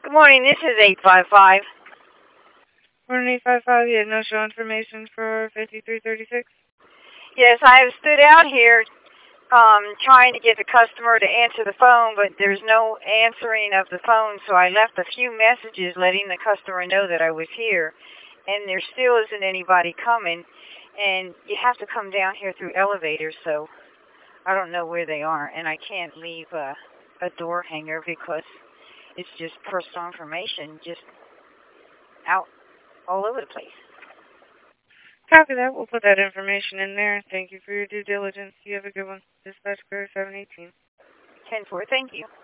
Good morning, this is 855. Morning 855, you had no show information for 5336? Yes, I have stood out here trying to get the customer to answer the phone, but there's no answering of the phone, so I left a few messages letting the customer know that I was here, and there still isn't anybody coming, and you have to come down here through elevators, so I don't know where they are, and I can't leave a door hanger because it's just personal information just out all over the place. Copy that. We'll put that information in there. Thank you for your due diligence. You have a good one. Dispatch Clear 718. 10-4, thank you.